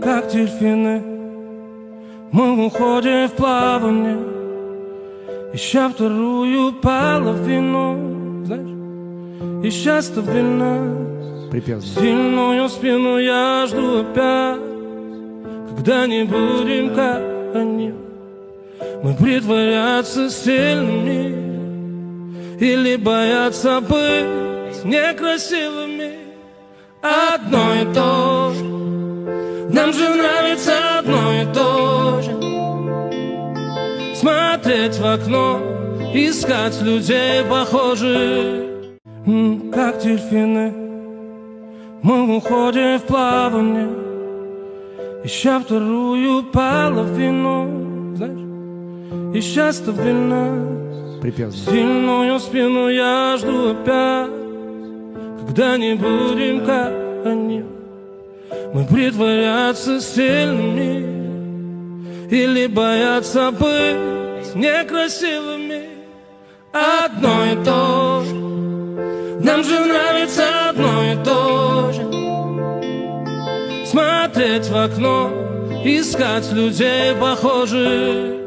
как дельфины, мы уходим в плавание, ища вторую половину, знаешь, ища стабильность, сильную спину я жду опять, когда не будем как они. Мы притворяться сильными или бояться быть некрасивыми. Одно и то же, нам же нравится одно и то же. Смотреть в окно, искать людей похожих. Как дельфины, мы уходим в плавание, ища вторую половину, знаешь, ища стабильность, сильную спину я жду опять, когда не будем как они. Мы притворяться сильными или бояться быть некрасивыми. Одно и то же, нам же нравится одно и то же. Смотреть в окно, искать людей похожих.